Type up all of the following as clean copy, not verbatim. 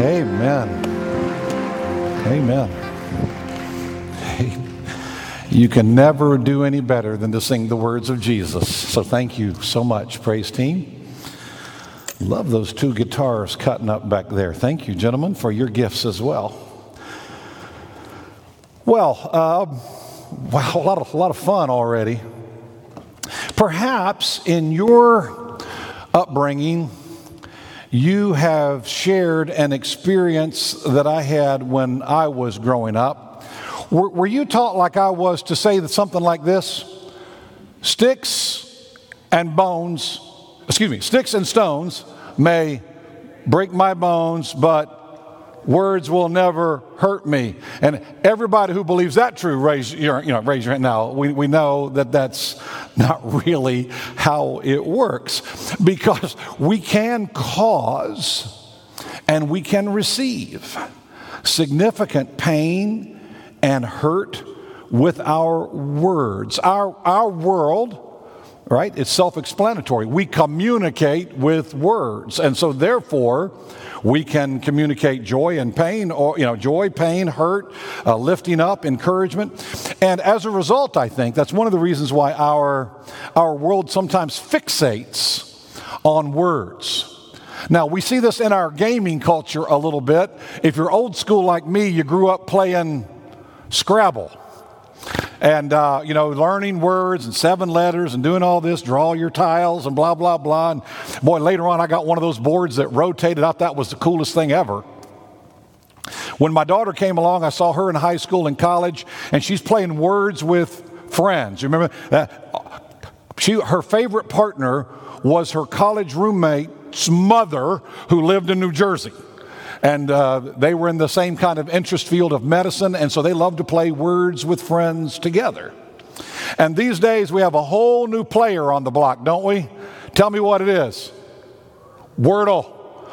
Amen. Amen. You can never do any better than to sing the words of Jesus. So thank you so much, praise team. Love those two guitars cutting up back there. Thank you, gentlemen, for your gifts as well. Well, wow, a lot of fun already. Perhaps in your upbringing, you have shared an experience that I had when I was growing up. Were you taught like I was to say something like this? Sticks and stones may break my bones, but words will never hurt me. And everybody who believes that true, raise your hand now. We know that that's not really how it works, because we can cause and we can receive significant pain and hurt with our words. Our world, right, it's self-explanatory. We communicate with words. And so therefore, we can communicate joy and pain, or joy, pain, hurt, lifting up, encouragement. And as a result, I think that's one of the reasons why our world sometimes fixates on words. Now, we see this in our gaming culture a little bit. If you're old school like me, you grew up playing Scrabble and learning words and 7 letters and doing all this, draw your tiles and blah blah blah. And boy, later on I got one of those boards that rotated. I thought that was the coolest thing ever. When my daughter came along, I saw her in high school and college, and she's playing words with friends. You remember that? Her favorite partner was her college roommate's mother, who lived in New Jersey. And they were in the same kind of interest field of medicine, and so they loved to play words with friends together. And these days we have a whole new player on the block, don't we? Tell me what it is. Wordle.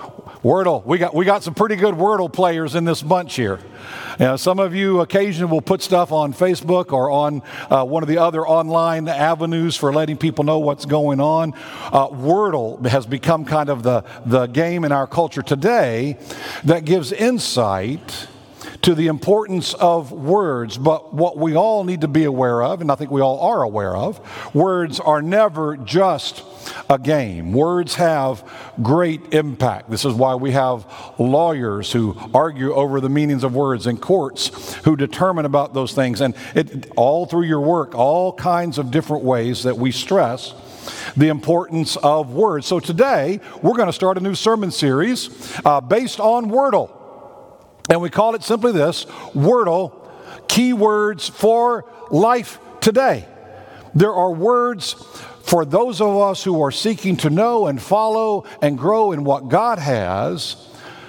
We got some pretty good Wordle players in this bunch here. Some of you occasionally will put stuff on Facebook or on one of the other online avenues for letting people know what's going on. Wordle has become kind of the game in our culture today that gives insight to the importance of words. But what we all need to be aware of, and I think we all are aware of, words are never just a game. Words have great impact. This is why we have lawyers who argue over the meanings of words, and courts who determine about those things. And all through your work, all kinds of different ways that we stress the importance of words. So today, we're going to start a new sermon series based on Wordle. And we call it simply this: Wordle, Keywords for Life Today. There are words for those of us who are seeking to know and follow and grow in what God has,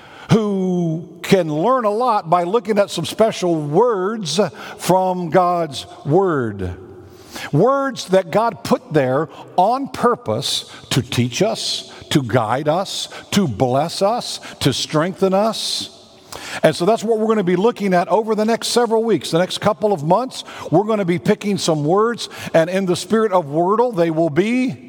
who can learn a lot by looking at some special words from God's Word. Words that God put there on purpose to teach us, to guide us, to bless us, to strengthen us. And so that's what we're going to be looking at over the next several weeks. The next couple of months, we're going to be picking some words, and in the spirit of Wordle, they will be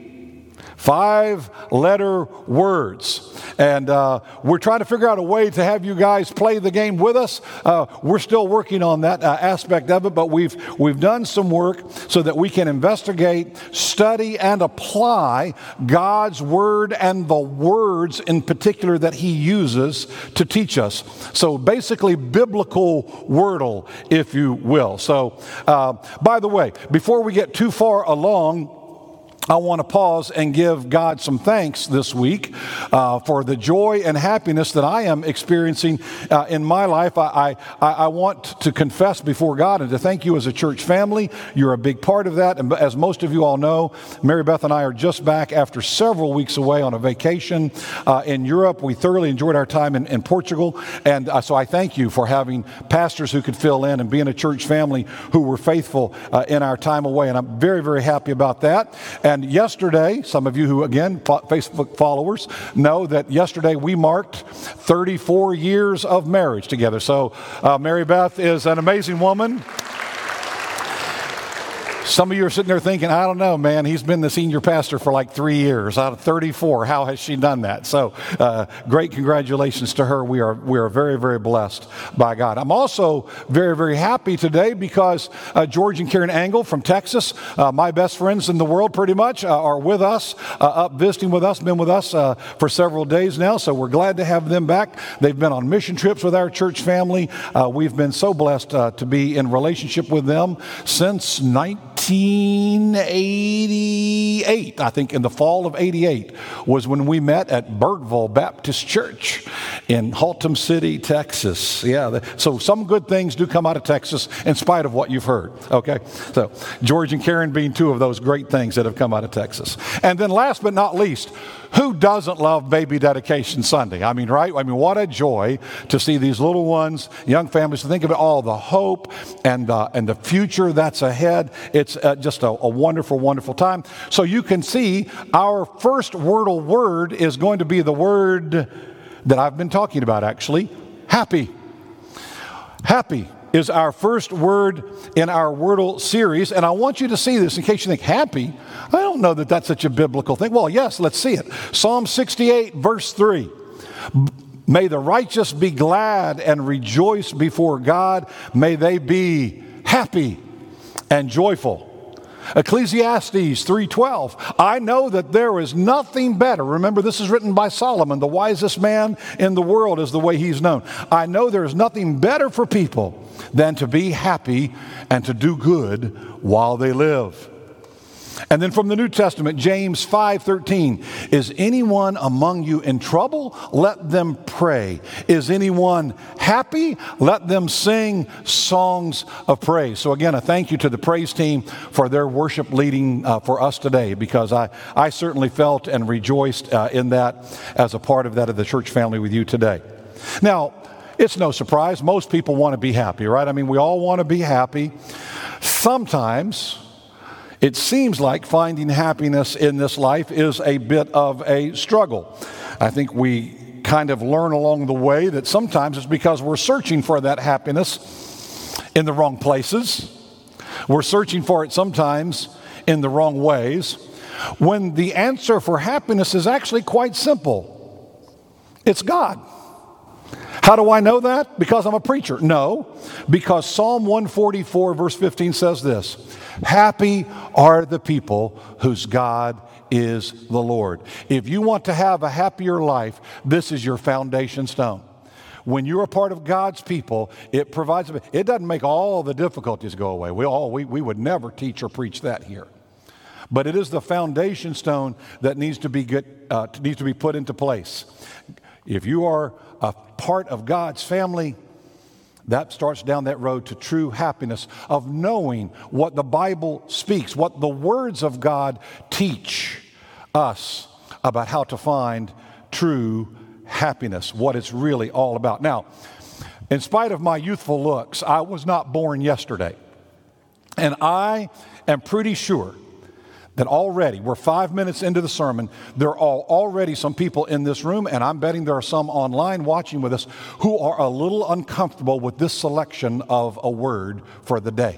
5-letter words. And we're trying to figure out a way to have you guys play the game with us. We're still working on that aspect of it, but we've done some work so that we can investigate, study, and apply God's Word and the words in particular that He uses to teach us. So basically, biblical Wordle, if you will. So, by the way, before we get too far along, I want to pause and give God some thanks this week for the joy and happiness that I am experiencing in my life. I want to confess before God and to thank you as a church family. You're a big part of that. And as most of you all know, Mary Beth and I are just back after several weeks away on a vacation in Europe. We thoroughly enjoyed our time in Portugal. And so I thank you for having pastors who could fill in and being a church family who were faithful in our time away. And I'm very, very happy about that. And yesterday, some of you who, again, Facebook followers, know that yesterday we marked 34 years of marriage together. So Mary Beth is an amazing woman. Some of you are sitting there thinking, I don't know, man, he's been the senior pastor for like 3 years out of 34. How has she done that? So great congratulations to her. We are very, very blessed by God. I'm also very, very happy today because George and Karen Angle from Texas, my best friends in the world pretty much, are with us, up visiting with us, been with us for several days now. So we're glad to have them back. They've been on mission trips with our church family. We've been so blessed to be in relationship with them since 1988. I think in the fall of 88 was when we met at Bergville Baptist Church in Haltom City, Texas. Yeah, so some good things do come out of Texas in spite of what you've heard, okay? So George and Karen being two of those great things that have come out of Texas. And then last but not least, who doesn't love Baby Dedication Sunday? I mean, right? I mean, what a joy to see these little ones, young families, to think of all the hope and the future that's ahead. It's just a wonderful, wonderful time. So you can see our first Wordle word is going to be the word that I've been talking about, actually, happy. Happy is our first word in our Wordle series, and I want you to see this in case you think, happy? I don't know that that's such a biblical thing. Well, yes, let's see it. Psalm 68, verse 3. May the righteous be glad and rejoice before God. May they be happy and joyful. Ecclesiastes 3:12. I know that there is nothing better. Remember, this is written by Solomon. The wisest man in the world is the way he's known. I know there is nothing better for people than to be happy and to do good while they live. And then from the New Testament, James 5:13, is anyone among you in trouble? Let them pray. Is anyone happy? Let them sing songs of praise. So again, a thank you to the praise team for their worship leading for us today, because I certainly felt and rejoiced in that as a part of that of the church family with you today. Now, it's no surprise, most people want to be happy, right? I mean, we all want to be happy. Sometimes it seems like finding happiness in this life is a bit of a struggle. I think we kind of learn along the way that sometimes it's because we're searching for that happiness in the wrong places. We're searching for it sometimes in the wrong ways, when the answer for happiness is actually quite simple. It's God. How do I know that? Because I'm a preacher? No, because Psalm 144 verse 15 says this: happy are the people whose God is the Lord. If you want to have a happier life, this is your foundation stone. When you're a part of God's people, it provides, it doesn't make all the difficulties go away. We would never teach or preach that here. But it is the foundation stone that needs to be put into place. If you are a part of God's family, that starts down that road to true happiness of knowing what the Bible speaks, what the words of God teach us about how to find true happiness, what it's really all about. Now, in spite of my youthful looks, I was not born yesterday. And I am pretty sure that already, we're 5 minutes into the sermon, there are already some people in this room, and I'm betting there are some online watching with us, who are a little uncomfortable with this selection of a word for the day.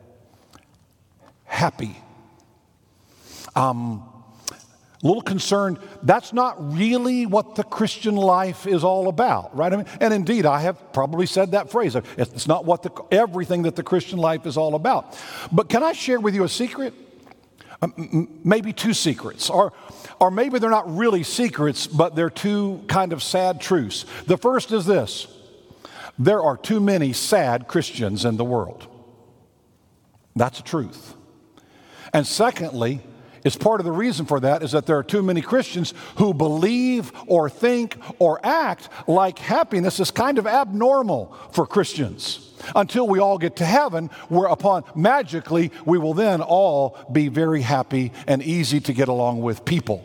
Happy. A little concerned, that's not really what the Christian life is all about, right? I mean, and indeed, I have probably said that phrase. It's not everything that the Christian life is all about. But can I share with you a secret? Maybe two secrets, or maybe they're not really secrets, but they're two kind of sad truths. The first is this: there are too many sad Christians in the world. That's a truth. And secondly, it's part of the reason for that is that there are too many Christians who believe or think or act like happiness is kind of abnormal for Christians. Until we all get to heaven, whereupon magically we will then all be very happy and easy to get along with people.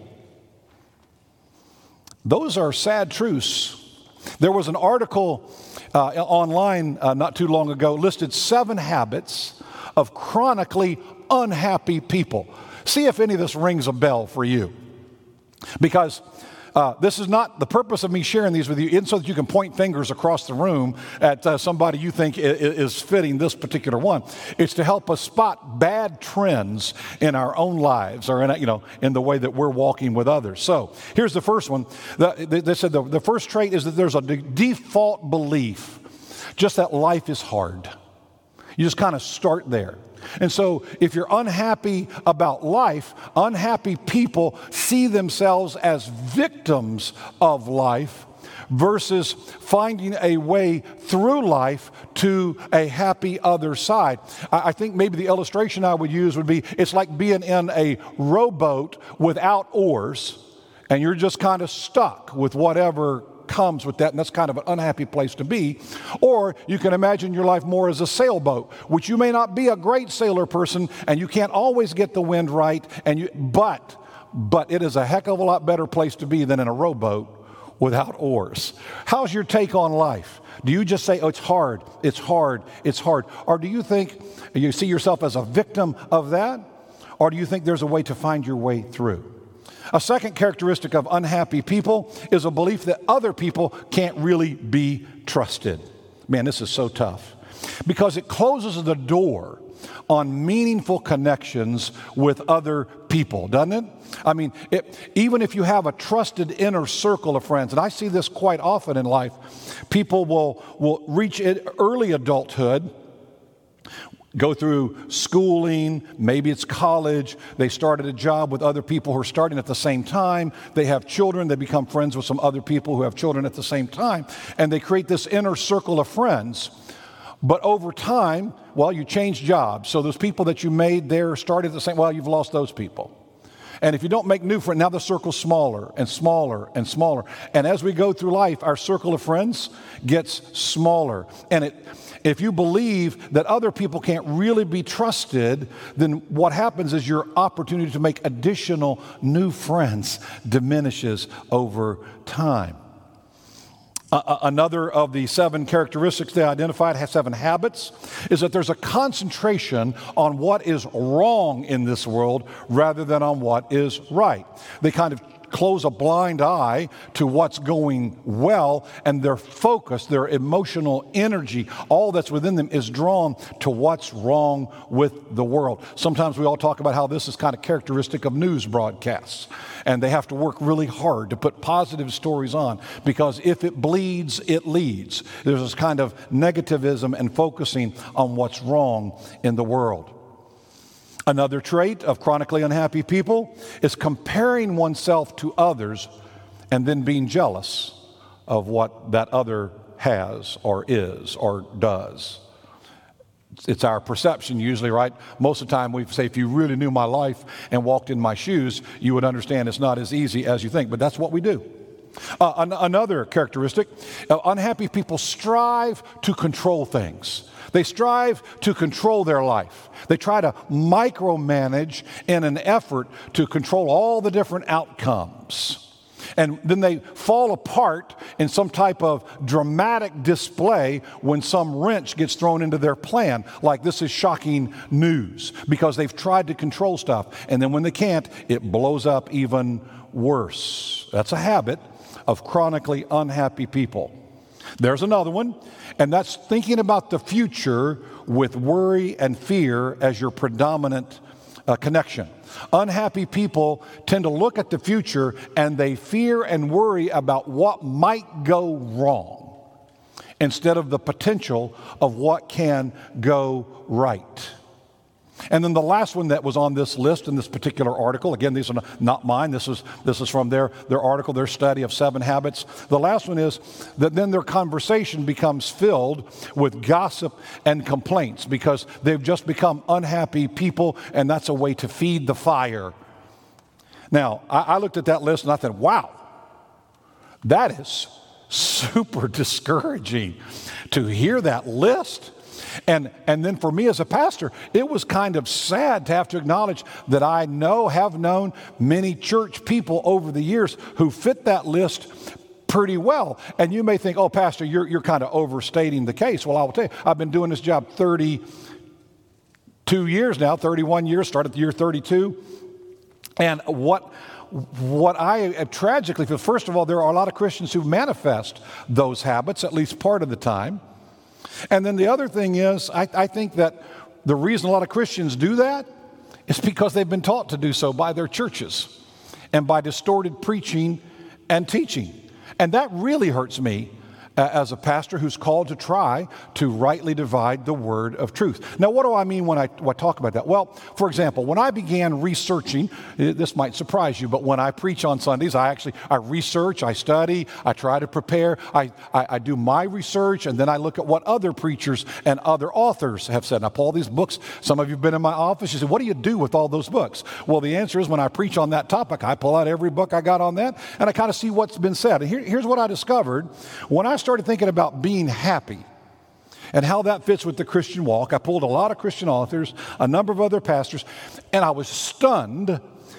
Those are sad truths. There was an article online not too long ago, listed 7 habits of chronically unhappy people. See if any of this rings a bell for you. Because This is not the purpose of me sharing these with you, isn't so that you can point fingers across the room at somebody you think is fitting this particular one. It's to help us spot bad trends in our own lives or in the way that we're walking with others. So here's the first one. They said the first trait is that there's a default belief just that life is hard. You just kind of start there. And so if you're unhappy about life, unhappy people see themselves as victims of life versus finding a way through life to a happy other side. I think maybe the illustration I would use would be, it's like being in a rowboat without oars, and you're just kind of stuck with whatever comes with that, and that's kind of an unhappy place to be. Or you can imagine your life more as a sailboat, which you may not be a great sailor person, and you can't always get the wind right, but it is a heck of a lot better place to be than in a rowboat without oars. How's your take on life? Do you just say, oh, it's hard, it's hard, it's hard? Or do you think you see yourself as a victim of that? Or do you think there's a way to find your way through? A second characteristic of unhappy people is a belief that other people can't really be trusted. Man, this is so tough because it closes the door on meaningful connections with other people, doesn't it? I mean, even if you have a trusted inner circle of friends, and I see this quite often in life, people will reach early adulthood, go through schooling, maybe it's college, they started a job with other people who are starting at the same time, they have children, they become friends with some other people who have children at the same time, and they create this inner circle of friends. But over time, well, you change jobs, so those people that you made there started the same, well, you've lost those people. And if you don't make new friends, now the circle's smaller and smaller and smaller. And as we go through life, our circle of friends gets smaller. And if you believe that other people can't really be trusted, then what happens is your opportunity to make additional new friends diminishes over time. Another of the 7 characteristics they identified, 7 habits, is that there's a concentration on what is wrong in this world rather than on what is right. They kind of close a blind eye to what's going well, and their focus, their emotional energy, all that's within them is drawn to what's wrong with the world. Sometimes we all talk about how this is kind of characteristic of news broadcasts, and they have to work really hard to put positive stories on, because if it bleeds, it leads. There's this kind of negativism and focusing on what's wrong in the world. Another trait of chronically unhappy people is comparing oneself to others and then being jealous of what that other has or is or does. It's our perception usually, right? Most of the time we say, if you really knew my life and walked in my shoes, you would understand it's not as easy as you think, but that's what we do. Another characteristic, unhappy people strive to control things. They strive to control their life. They try to micromanage in an effort to control all the different outcomes. And then they fall apart in some type of dramatic display when some wrench gets thrown into their plan, like this is shocking news, because they've tried to control stuff. And then when they can't, it blows up even worse. That's a habit of chronically unhappy people. There's another one, and that's thinking about the future with worry and fear as your predominant connection. Unhappy people tend to look at the future and they fear and worry about what might go wrong instead of the potential of what can go right. And then the last one that was on this list in this particular article, again, these are not mine, this is from their article, their study of 7 habits. The last one is that then their conversation becomes filled with gossip and complaints because they've just become unhappy people, and that's a way to feed the fire. Now, I looked at that list and I thought, wow, that is super discouraging to hear that list. And then for me as a pastor, it was kind of sad to have to acknowledge that I have known many church people over the years who fit that list pretty well. And you may think, oh, Pastor, you're kind of overstating the case. Well, I will tell you, I've been doing this job 32 years now, 31 years, started the year 32. And what what I tragically feel, first of all, there are a lot of Christians who manifest those habits, at least part of the time. And then the other thing is, I think that the reason a lot of Christians do that is because they've been taught to do so by their churches and by distorted preaching and teaching. And that really hurts me as a pastor who's called to try to rightly divide the word of truth. Now, what do I mean when I talk about that? Well, for example, when I began researching, this might surprise you, but when I preach on Sundays, I research, I study, I try to prepare, I do my research, and then I look at what other preachers and other authors have said. And I pull all these books. Some of you have been in my office. You say, what do you do with all those books? Well, the answer is when I preach on that topic, I pull out every book I got on that, and I kind of see what's been said. And here's what I discovered. When I started thinking about being happy and how that fits with the Christian walk, I pulled a lot of Christian authors, a number of other pastors, and I was stunned.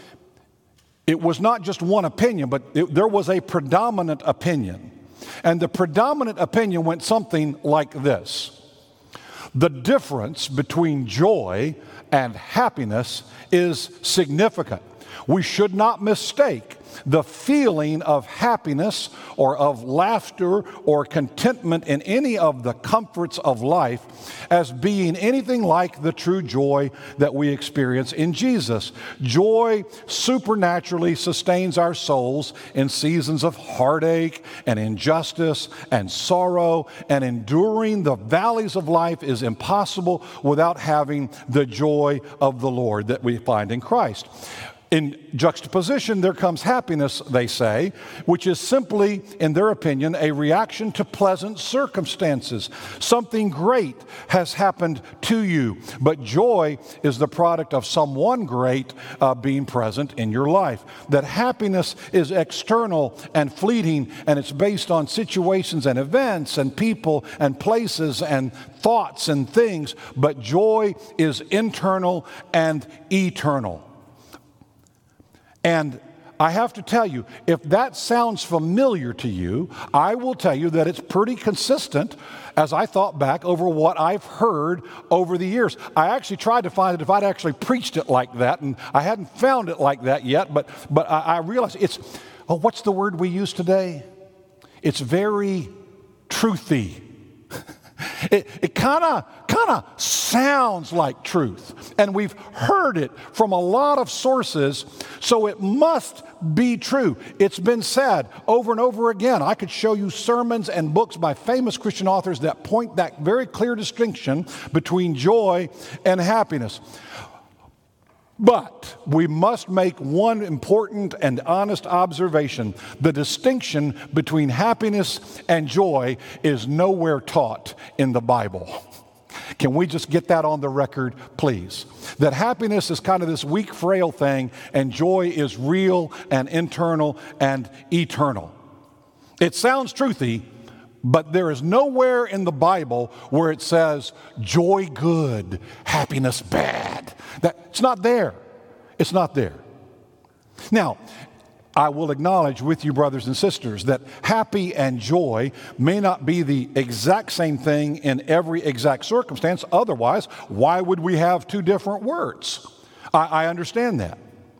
It was not just one opinion, but there was a predominant opinion. And the predominant opinion went something like this: the difference between joy and happiness is significant. We should not mistake the feeling of happiness or of laughter or contentment in any of the comforts of life as being anything like the true joy that we experience in Jesus. Joy supernaturally sustains our souls in seasons of heartache and injustice and sorrow, and enduring the valleys of life is impossible without having the joy of the Lord that we find in Christ. In juxtaposition, there comes happiness, they say, which is simply, in their opinion, a reaction to pleasant circumstances. Something great has happened to you, but joy is the product of someone great being present in your life. That happiness is external and fleeting, and it's based on situations and events and people and places and thoughts and things, but joy is internal and eternal. And I have to tell you, if that sounds familiar to you, I will tell you that it's pretty consistent as I thought back over what I've heard over the years. I actually tried to find it if I'd actually preached it like that, and I hadn't found it like that yet, but I realized it's, what's the word we use today? It's very truthy. It kind of sounds like truth, and we've heard it from a lot of sources, so it must be true. It's been said over and over again. I could show you sermons and books by famous Christian authors that point that very clear distinction between joy and happiness. But we must make one important and honest observation. The distinction between happiness and joy is nowhere taught in the Bible. Can we just get that on the record, please? That happiness is kind of this weak, frail thing, and joy is real and internal and eternal. It sounds truthy, but there is nowhere in the Bible where it says joy good, happiness bad. It's not there. It's not there. Now, I will acknowledge with you, brothers and sisters, that happy and joy may not be the exact same thing in every exact circumstance. Otherwise, why would we have two different words? I understand that.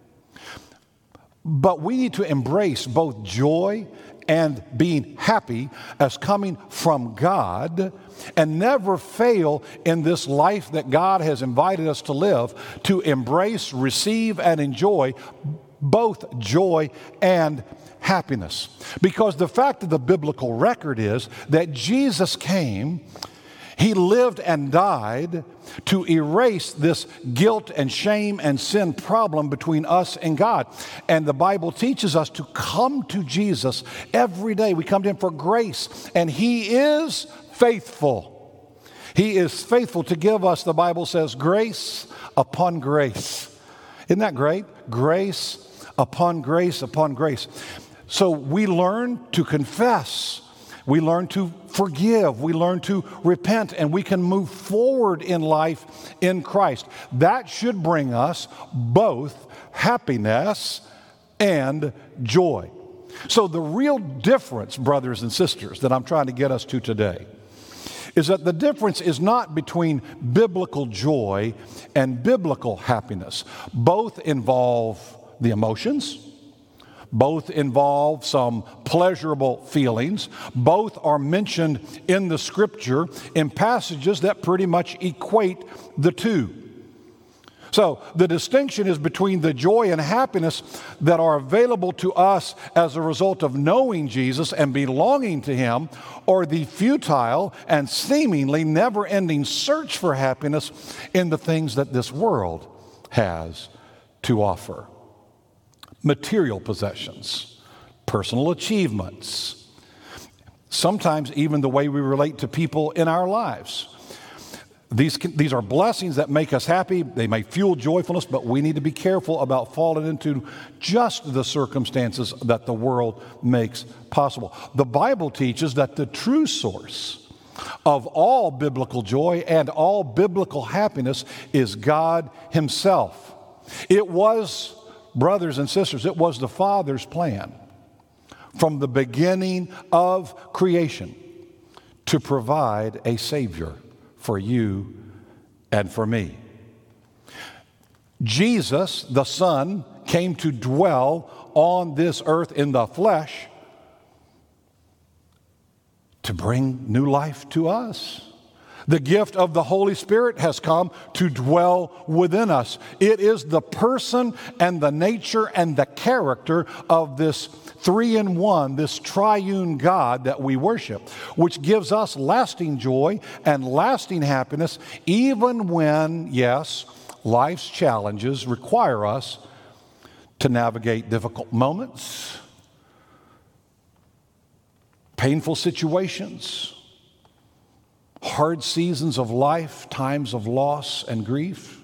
But we need to embrace both joy and being happy as coming from God, and never fail in this life that God has invited us to live to embrace, receive, and enjoy both joy and happiness. Because the fact of the biblical record is that Jesus came, He lived and died to erase this guilt and shame and sin problem between us and God. And the Bible teaches us to come to Jesus every day. We come to Him for grace, and He is faithful. He is faithful to give us, the Bible says, grace upon grace. Isn't that great? Grace upon grace upon grace. So we learn to confess. We learn to forgive. We learn to repent, and we can move forward in life in Christ. That should bring us both happiness and joy. So the real difference, brothers and sisters, that I'm trying to get us to today is that the difference is not between biblical joy and biblical happiness. Both involve the emotions. Both involve some pleasurable feelings. Both are mentioned in the Scripture in passages that pretty much equate the two. So the distinction is between the joy and happiness that are available to us as a result of knowing Jesus and belonging to Him, or the futile and seemingly never-ending search for happiness in the things that this world has to offer. Material possessions, personal achievements, sometimes even the way we relate to people in our lives. These are blessings that make us happy. They may fuel joyfulness, but we need to be careful about falling into just the circumstances that the world makes possible. The Bible teaches that the true source of all biblical joy and all biblical happiness is God Himself. It was, brothers and sisters, it was the Father's plan from the beginning of creation to provide a Savior for you and for me. Jesus, the Son, came to dwell on this earth in the flesh to bring new life to us. The gift of the Holy Spirit has come to dwell within us. It is the person and the nature and the character of this three-in-one, this triune God that we worship, which gives us lasting joy and lasting happiness, even when, yes, life's challenges require us to navigate difficult moments, painful situations, hard seasons of life, times of loss and grief.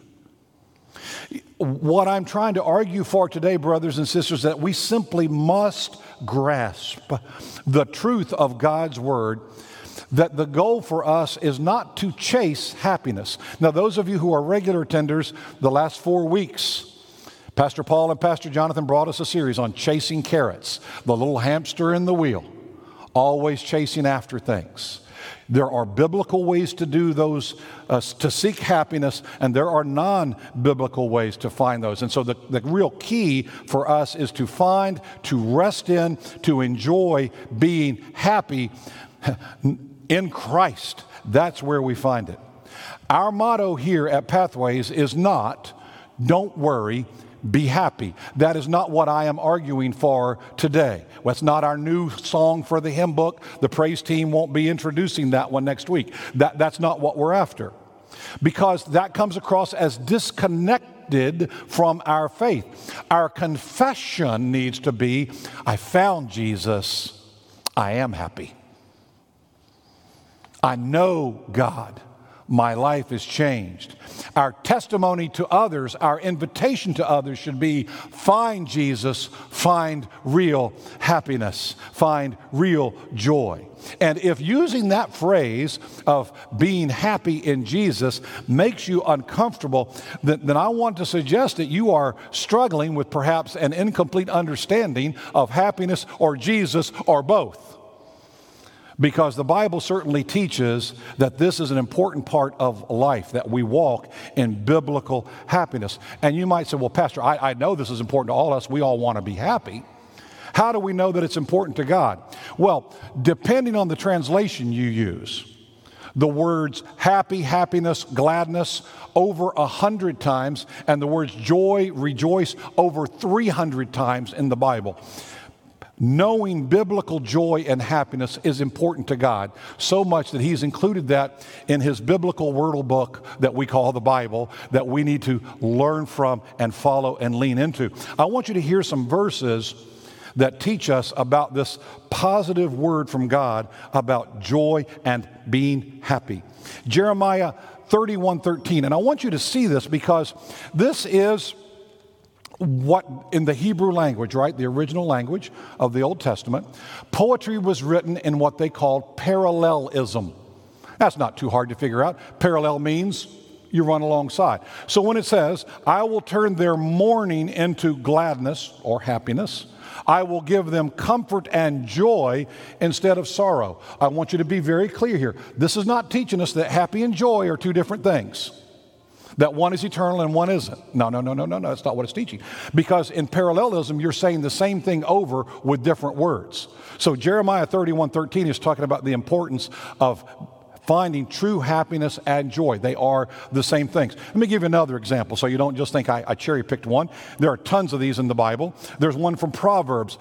What I'm trying to argue for today, brothers and sisters, is that we simply must grasp the truth of God's Word, that the goal for us is not to chase happiness. Now, those of you who are regular attenders, the last 4 weeks, Pastor Paul and Pastor Jonathan brought us a series on chasing carrots, the little hamster in the wheel, always chasing after things. There are biblical ways to do those, to seek happiness, and there are non-biblical ways to find those. And so the real key for us is to find, to rest in, to enjoy being happy in Christ. That's where we find it. Our motto here at Pathways is not, don't worry, be happy. That is not what I am arguing for today. That's not our new song for the hymn book. The praise team won't be introducing that one next week. That's not what we're after. Because that comes across as disconnected from our faith. Our confession needs to be, I found Jesus, I am happy. I know God. My life is changed. Our testimony to others, our invitation to others should be, find Jesus, find real happiness, find real joy. And if using that phrase of being happy in Jesus makes you uncomfortable, then I want to suggest that you are struggling with perhaps an incomplete understanding of happiness or Jesus or both. Because the Bible certainly teaches that this is an important part of life, that we walk in biblical happiness. And you might say, well, Pastor, I know this is important to all of us. We all want to be happy. How do we know that it's important to God? Well, depending on the translation you use, the words happy, happiness, gladness over 100 times, and the words joy, rejoice over 300 times in the Bible. Knowing biblical joy and happiness is important to God, so much that He's included that in His biblical wordle book that we call the Bible, that we need to learn from and follow and lean into. I want you to hear some verses that teach us about this positive word from God about joy and being happy. Jeremiah 31:13, and I want you to see this because this is what in the Hebrew language, right, the original language of the Old Testament, poetry was written in what they called parallelism. That's not too hard to figure out. Parallel means you run alongside. So when it says, I will turn their mourning into gladness or happiness, I will give them comfort and joy instead of sorrow. I want you to be very clear here. This is not teaching us that happy and joy are two different things. That one is eternal and one isn't. No, that's not what it's teaching. Because in parallelism, you're saying the same thing over with different words. So Jeremiah 31:13 is talking about the importance of finding true happiness and joy. They are the same things. Let me give you another example so you don't just think I cherry-picked one. There are tons of these in the Bible. There's one from Proverbs,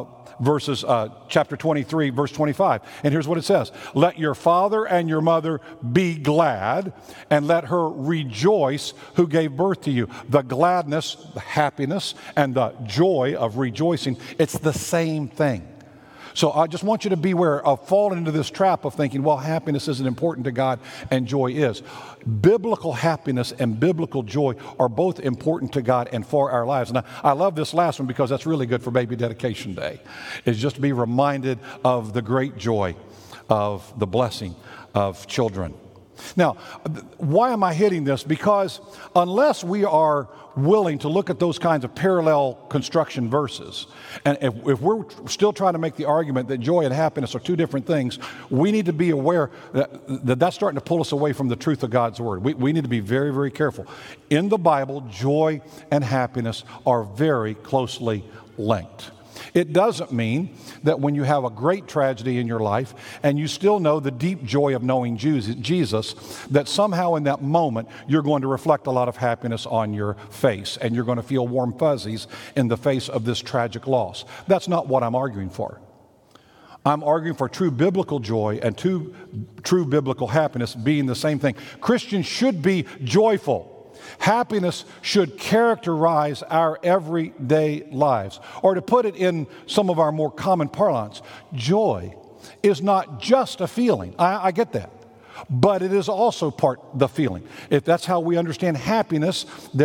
chapter 23, verse 25. And here's what it says. Let your father and your mother be glad, and let her rejoice who gave birth to you. The gladness, the happiness, and the joy of rejoicing, it's the same thing. So I just want you to beware of falling into this trap of thinking, well, happiness isn't important to God and joy is. Biblical happiness and biblical joy are both important to God and for our lives. And I love this last one because that's really good for Baby Dedication Day, is just to be reminded of the great joy of the blessing of children. Now, why am I hitting this? Because unless we are willing to look at those kinds of parallel construction verses, and if we're still trying to make the argument that joy and happiness are two different things, we need to be aware that that's starting to pull us away from the truth of God's Word. We need to be very, very careful. In the Bible, joy and happiness are very closely linked. It doesn't mean that when you have a great tragedy in your life and you still know the deep joy of knowing Jesus, that somehow in that moment you're going to reflect a lot of happiness on your face and you're going to feel warm fuzzies in the face of this tragic loss. That's not what I'm arguing for. I'm arguing for true biblical joy and true biblical happiness being the same thing. Christians should be joyful. Happiness should characterize our everyday lives. Or to put it in some of our more common parlance, joy is not just a feeling. I get that. But it is also part the feeling. If that's how we understand happiness,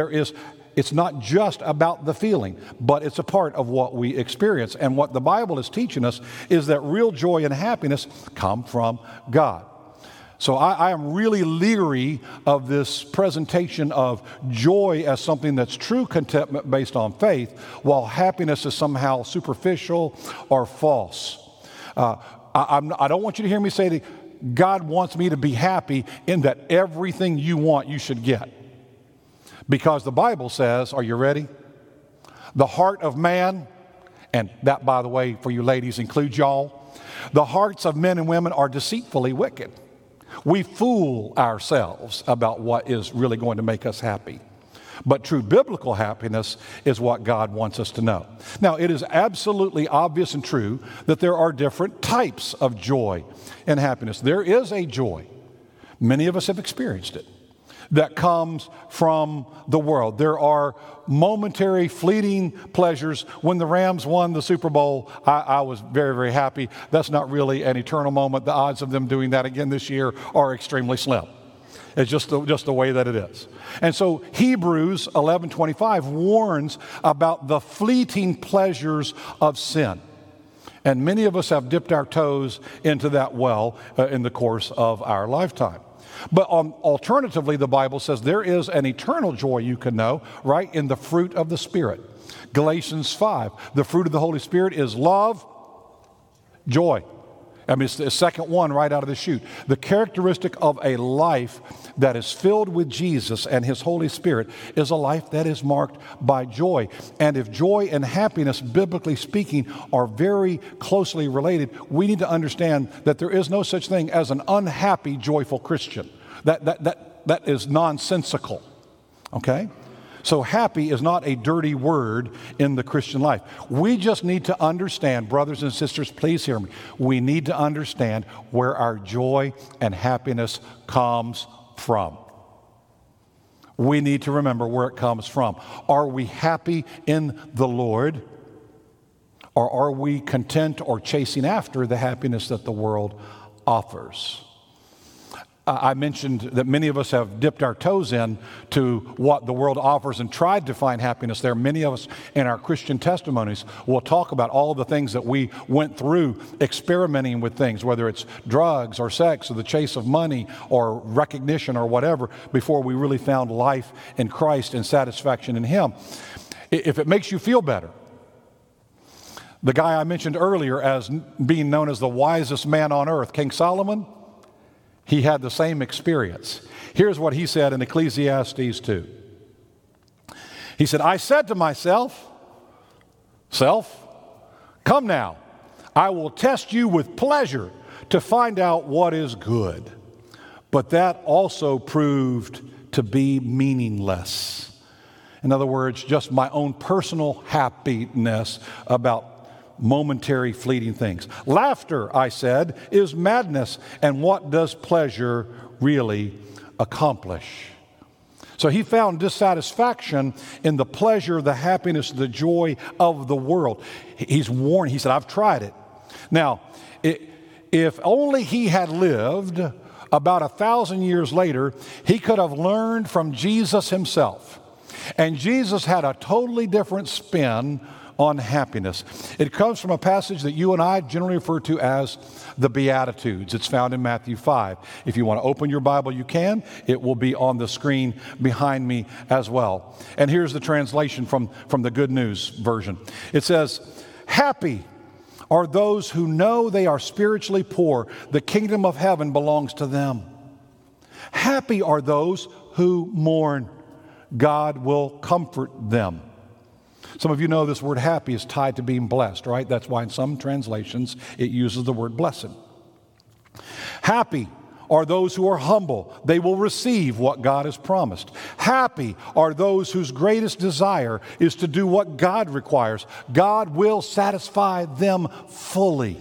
it's not just about the feeling, but it's a part of what we experience. And what the Bible is teaching us is that real joy and happiness come from God. So I am really leery of this presentation of joy as something that's true contentment based on faith, while happiness is somehow superficial or false. I don't want you to hear me say that God wants me to be happy in that everything you want you should get. Because the Bible says, are you ready? The heart of man, and that, by the way, for you ladies includes y'all, the hearts of men and women are deceitfully wicked. We fool ourselves about what is really going to make us happy. But true biblical happiness is what God wants us to know. Now, it is absolutely obvious and true that there are different types of joy and happiness. There is a joy, many of us have experienced it, that comes from the world. There are momentary, fleeting pleasures. When the Rams won the Super Bowl, I was very, very happy. That's not really an eternal moment. The odds of them doing that again this year are extremely slim. It's just the way that it is. And so Hebrews 11:25 warns about the fleeting pleasures of sin. And many of us have dipped our toes into that well in the course of our lifetime. But alternatively, the Bible says there is an eternal joy you can know, right, in the fruit of the Spirit. Galatians 5, the fruit of the Holy Spirit is love, joy. I mean, it's the second one right out of the chute. The characteristic of a life that is filled with Jesus and His Holy Spirit is a life that is marked by joy. And if joy and happiness, biblically speaking, are very closely related, we need to understand that there is no such thing as an unhappy, joyful Christian. That is nonsensical, okay? So happy is not a dirty word in the Christian life. We just need to understand, brothers and sisters, please hear me. We need to understand where our joy and happiness comes from. We need to remember where it comes from. Are we happy in the Lord, or are we content or chasing after the happiness that the world offers? I mentioned that many of us have dipped our toes in to what the world offers and tried to find happiness there. Many of us in our Christian testimonies will talk about all the things that we went through experimenting with things, whether it's drugs or sex or the chase of money or recognition or whatever, before we really found life in Christ and satisfaction in Him. If it makes you feel better, the guy I mentioned earlier as being known as the wisest man on earth, King Solomon, he had the same experience. Here's what he said in Ecclesiastes 2. He said, I said to myself, self, come now, I will test you with pleasure to find out what is good. But that also proved to be meaningless. In other words, just my own personal happiness about momentary fleeting things. Laughter, I said, is madness. And what does pleasure really accomplish? So he found dissatisfaction in the pleasure, the happiness, the joy of the world. He's warned. He said, I've tried it. Now, if only he had lived about 1,000 years later, he could have learned from Jesus himself. And Jesus had a totally different spin on happiness. It comes from a passage that you and I generally refer to as the Beatitudes. It's found in Matthew 5. If you want to open your Bible, you can. It will be on the screen behind me as well. And here's the translation from the Good News version. It says, happy are those who know they are spiritually poor. The kingdom of heaven belongs to them. Happy are those who mourn. God will comfort them. Some of you know this word happy is tied to being blessed, right? That's why in some translations it uses the word blessed. Happy are those who are humble. They will receive what God has promised. Happy are those whose greatest desire is to do what God requires. God will satisfy them fully.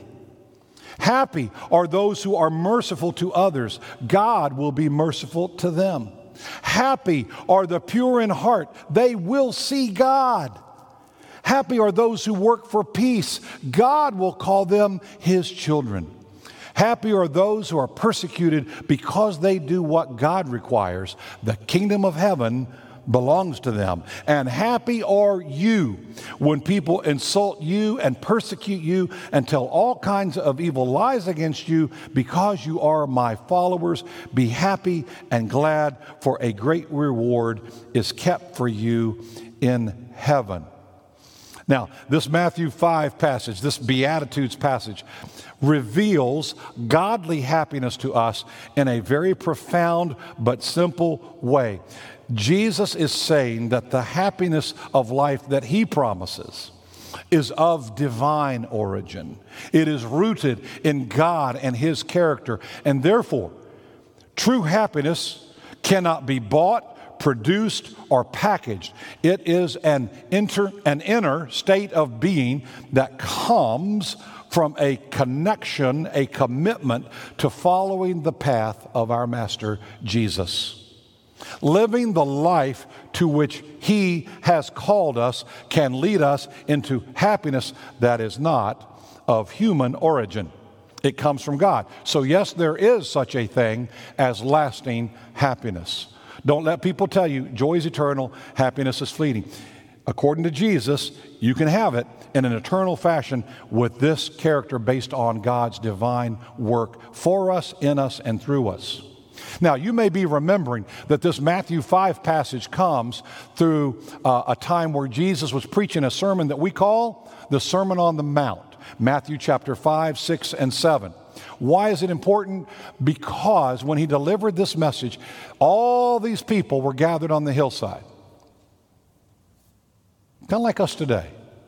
Happy are those who are merciful to others. God will be merciful to them. Happy are the pure in heart. They will see God. Happy are those who work for peace. God will call them His children. Happy are those who are persecuted because they do what God requires. The kingdom of heaven belongs to them. And happy are you when people insult you and persecute you and tell all kinds of evil lies against you because you are my followers. Be happy and glad, for a great reward is kept for you in heaven. Now, this Matthew 5 passage, this Beatitudes passage, reveals godly happiness to us in a very profound but simple way. Jesus is saying that the happiness of life that He promises is of divine origin. It is rooted in God and His character, and therefore, true happiness cannot be bought, produced, or packaged. It is an inner state of being that comes from a connection, a commitment to following the path of our Master Jesus. Living the life to which He has called us can lead us into happiness that is not of human origin. It comes from God. So yes, there is such a thing as lasting happiness. Don't let people tell you joy is eternal, happiness is fleeting. According to Jesus, you can have it in an eternal fashion with this character based on God's divine work for us, in us, and through us. Now, you may be remembering that this Matthew 5 passage comes through a time where Jesus was preaching a sermon that we call the Sermon on the Mount, Matthew chapter 5, 6, and 7. Why is it important? Because when He delivered this message, all these people were gathered on the hillside. Kind of like us today.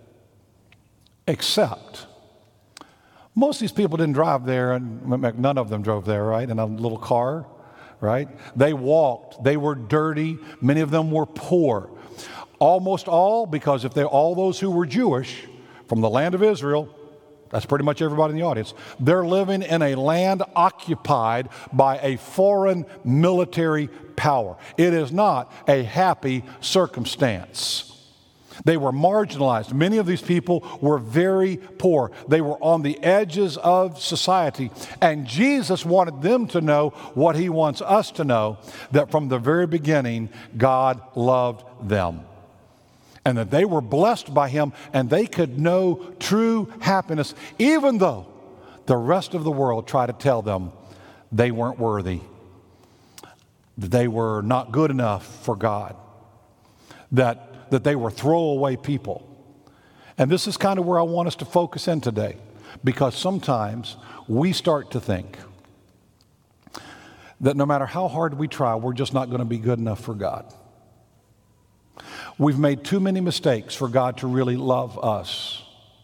Except, most of these people didn't drive there, and none of them drove there, right, in a little car, right? They walked. They were dirty. Many of them were poor. Almost all, because if they're all those who were Jewish from the land of Israel, that's pretty much everybody in the audience, they're living in a land occupied by a foreign military power. It is not a happy circumstance. They were marginalized. Many of these people were very poor. They were on the edges of society. And Jesus wanted them to know what He wants us to know, that from the very beginning, God loved them. And that they were blessed by Him, and they could know true happiness, even though the rest of the world tried to tell them they weren't worthy, that they were not good enough for God, that they were throwaway people. And this is kind of where I want us to focus in today, because sometimes we start to think that no matter how hard we try, we're just not going to be good enough for God. We've made too many mistakes for God to really love us.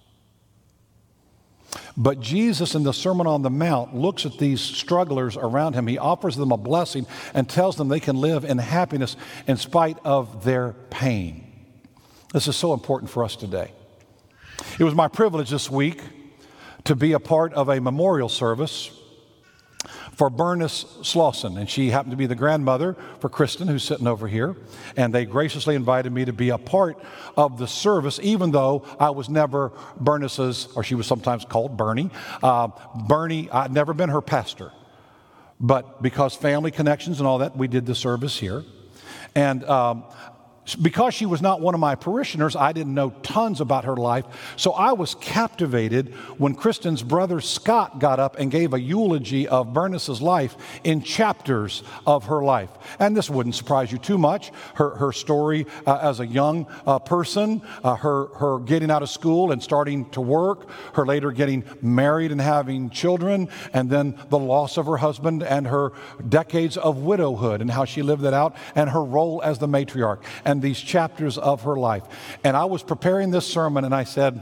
But Jesus in the Sermon on the Mount looks at these strugglers around him. He offers them a blessing and tells them they can live in happiness in spite of their pain. This is so important for us today. It was my privilege this week to be a part of a memorial service for Bernice Slauson, and she happened to be the grandmother for Kristen, who's sitting over here, and they graciously invited me to be a part of the service, even though I was never Bernice's, or she was sometimes called Bernie. Bernie, I'd never been her pastor, but because family connections and all that, we did the service here, and because she was not one of my parishioners, I didn't know tons about her life. So I was captivated when Kristen's brother Scott got up and gave a eulogy of Bernice's life in chapters of her life. And this wouldn't surprise you too much. Her story as a young person, her getting out of school and starting to work, her later getting married and having children, and then the loss of her husband and her decades of widowhood and how she lived that out, and her role as the matriarch. And these chapters of her life. And I was preparing this sermon and I said,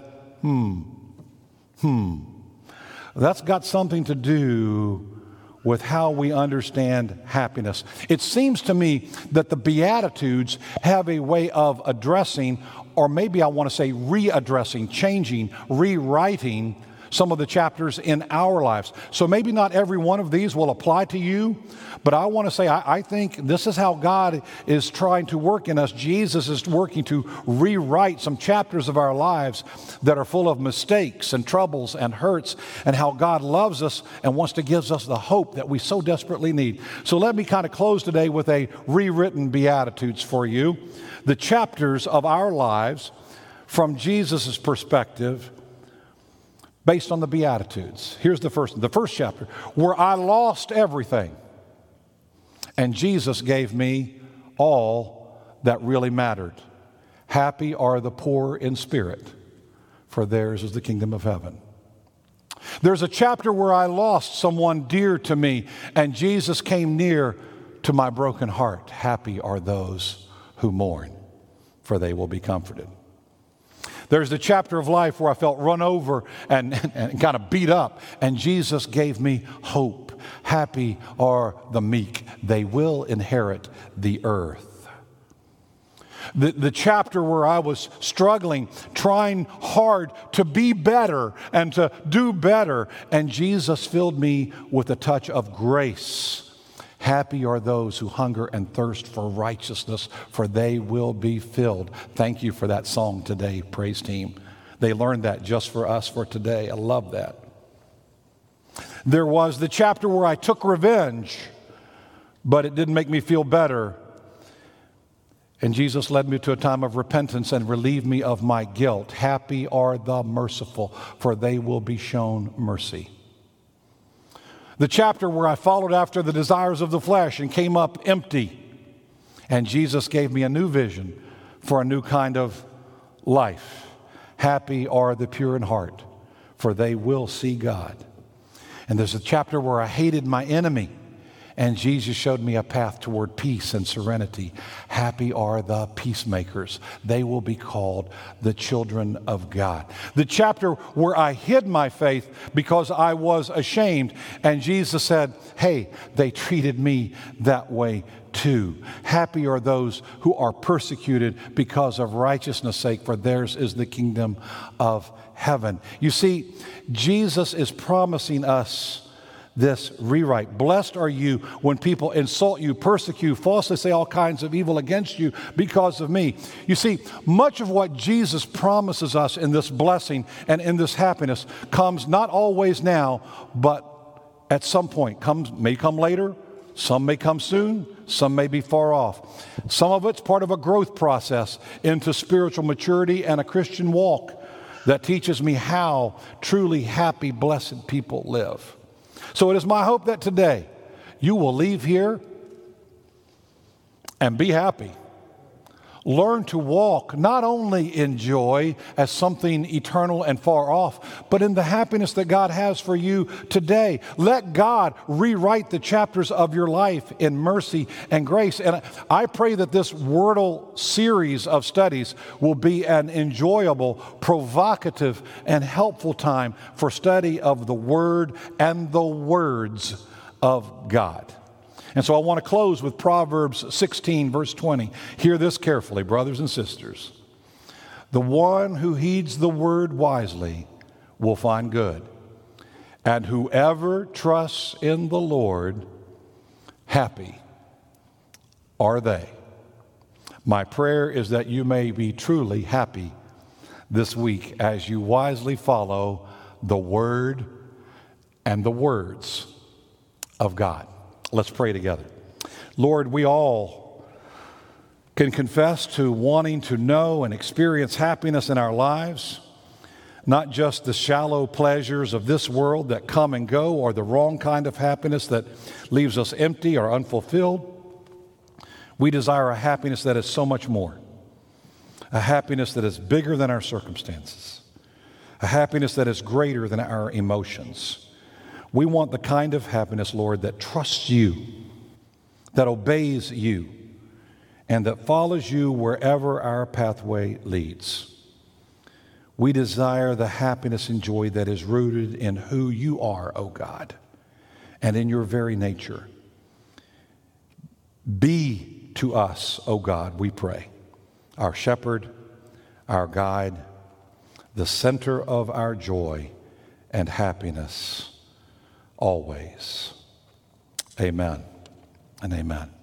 that's got something to do with how we understand happiness. It seems to me that the Beatitudes have a way of addressing, or maybe I want to say readdressing, changing, rewriting some of the chapters in our lives. So maybe not every one of these will apply to you, but I want to say I think this is how God is trying to work in us. Jesus is working to rewrite some chapters of our lives that are full of mistakes and troubles and hurts, and how God loves us and wants to give us the hope that we so desperately need. So let me kind of close today with a rewritten Beatitudes for you. The chapters of our lives from Jesus' perspective based on the Beatitudes. Here's the first chapter, where I lost everything, and Jesus gave me all that really mattered. Happy are the poor in spirit, for theirs is the kingdom of heaven. There's a chapter where I lost someone dear to me, and Jesus came near to my broken heart. Happy are those who mourn, for they will be comforted. There's the chapter of life where I felt run over and kind of beat up, and Jesus gave me hope. Happy are the meek, they will inherit the earth. The chapter where I was struggling, trying hard to be better and to do better, and Jesus filled me with a touch of grace. Happy are those who hunger and thirst for righteousness, for they will be filled. Thank you for that song today, praise team. They learned that just for us for today. I love that. There was the chapter where I took revenge, but it didn't make me feel better. And Jesus led me to a time of repentance and relieved me of my guilt. Happy are the merciful, for they will be shown mercy. The chapter where I followed after the desires of the flesh and came up empty. And Jesus gave me a new vision for a new kind of life. Happy are the pure in heart, for they will see God. And there's a chapter where I hated my enemy, and Jesus showed me a path toward peace and serenity. Happy are the peacemakers. They will be called the children of God. The chapter where I hid my faith because I was ashamed, and Jesus said, hey, they treated me that way too. Happy are those who are persecuted because of righteousness' sake, for theirs is the kingdom of heaven. You see, Jesus is promising us this rewrite. Blessed are you when people insult you, persecute, falsely say all kinds of evil against you because of me. You see, much of what Jesus promises us in this blessing and in this happiness comes not always now, but at some point. May come later, some may come soon, some may be far off. Some of it's part of a growth process into spiritual maturity and a Christian walk that teaches me how truly happy, blessed people live. So it is my hope that today you will leave here and be happy. Learn to walk not only in joy as something eternal and far off, but in the happiness that God has for you today. Let God rewrite the chapters of your life in mercy and grace. And I pray that this Wordle series of studies will be an enjoyable, provocative, and helpful time for study of the Word and the words of God. And so I want to close with Proverbs 16, verse 20. Hear this carefully, brothers and sisters. The one who heeds the word wisely will find good, and whoever trusts in the Lord, happy are they. My prayer is that you may be truly happy this week as you wisely follow the word and the words of God. Let's pray together. Lord, we all can confess to wanting to know and experience happiness in our lives, not just the shallow pleasures of this world that come and go, or the wrong kind of happiness that leaves us empty or unfulfilled. We desire a happiness that is so much more, a happiness that is bigger than our circumstances, a happiness that is greater than our emotions. We want the kind of happiness, Lord, that trusts you, that obeys you, and that follows you wherever our pathway leads. We desire the happiness and joy that is rooted in who you are, O God, and in your very nature. Be to us, O God, we pray, our shepherd, our guide, the center of our joy and happiness always. Amen and amen.